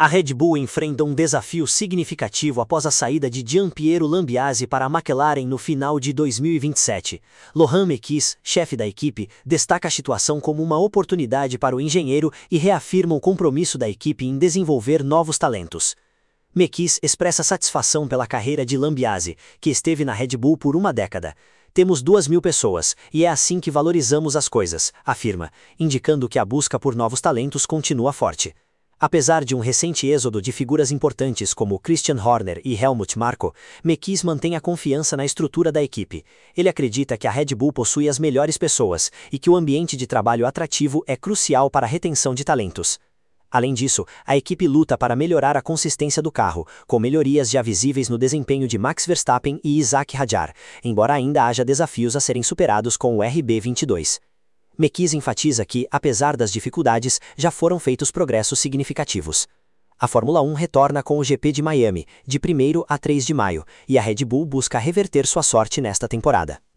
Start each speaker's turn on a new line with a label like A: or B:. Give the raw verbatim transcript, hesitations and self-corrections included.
A: A Red Bull enfrenta um desafio significativo após a saída de Gianpiero Lambiase para a McLaren no final de dois mil e vinte e sete. Lohan Mekies, chefe da equipe, destaca a situação como uma oportunidade para o engenheiro e reafirma o compromisso da equipe em desenvolver novos talentos. Mekies expressa satisfação pela carreira de Lambiase, que esteve na Red Bull por uma década. Temos duas mil pessoas, e é assim que valorizamos as coisas, afirma, indicando que a busca por novos talentos continua forte. Apesar de um recente êxodo de figuras importantes como Christian Horner e Helmut Marko, Mekies mantém a confiança na estrutura da equipe. Ele acredita que a Red Bull possui as melhores pessoas e que o ambiente de trabalho atrativo é crucial para a retenção de talentos. Além disso, a equipe luta para melhorar a consistência do carro, com melhorias já visíveis no desempenho de Max Verstappen e Isaac Hadjar, embora ainda haja desafios a serem superados com o R B vinte e dois. Mekies enfatiza que, apesar das dificuldades, já foram feitos progressos significativos. A Fórmula um retorna com o G P de Miami, de primeiro a três de maio, e a Red Bull busca reverter sua sorte nesta temporada.